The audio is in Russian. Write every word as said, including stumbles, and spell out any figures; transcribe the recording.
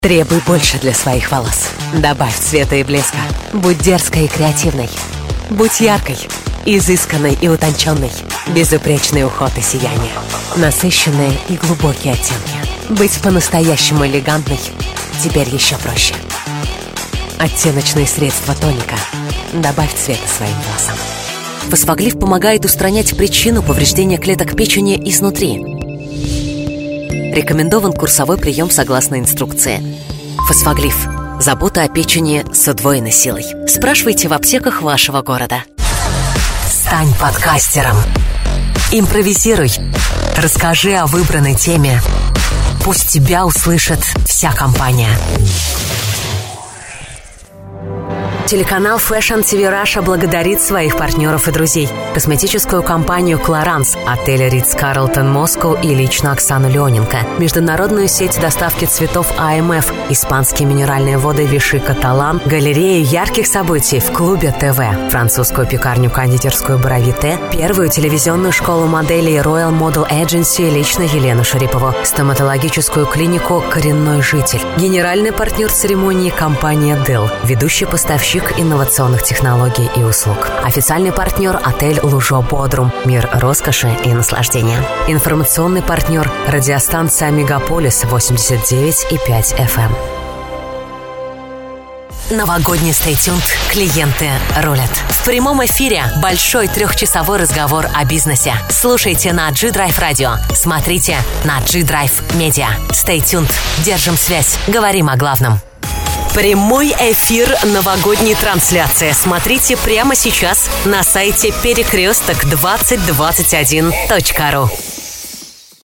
Требуй больше для своих волос. Добавь цвета и блеска. Будь дерзкой и креативной. Будь яркой, изысканной и утонченной. Безупречный уход и сияние. Насыщенные и глубокие оттенки. Быть по-настоящему элегантной теперь еще проще. Оттеночные средства тоника. Добавь цвета своим волосам. Фосфоглиф помогает устранять причину повреждения клеток печени изнутри. Рекомендован курсовой прием согласно инструкции. Фосфоглиф. Забота о печени с удвоенной силой. Спрашивайте в аптеках вашего города. Стань подкастером. Импровизируй. Расскажи о выбранной теме. Пусть тебя услышит вся компания. Телеканал Fashion ти ви Russia благодарит своих партнеров и друзей. Косметическую компанию Clarins, отель Ритц-Карлтон Москва и лично Оксану Леоненко. Международную сеть доставки цветов а эм эф, испанские минеральные воды Виши Каталан, галерею ярких событий в клубе ТВ, французскую пекарню-кондитерскую Боровите, первую телевизионную школу моделей Royal Model Agency и лично Елену Шарипову, стоматологическую клинику «Коренной житель». Генеральный партнер церемонии компания Dell, ведущий поставщик инновационных технологий и услуг. Официальный партнер – отель Лужо Бодрум, мир роскоши и наслаждения. Информационный партнер – радиостанция Мегаполис восемьдесят девять и пять эф эм. Новогодний стейтюнд «Клиенты рулят». В прямом эфире большой трехчасовой разговор о бизнесе. Слушайте на G-Drive Radio. Смотрите на G-Drive Media. Стейтюнд. Держим связь. Говорим о главном. Прямой эфир новогодней трансляции. Смотрите прямо сейчас на сайте перекресток двадцать двадцать один точка ру.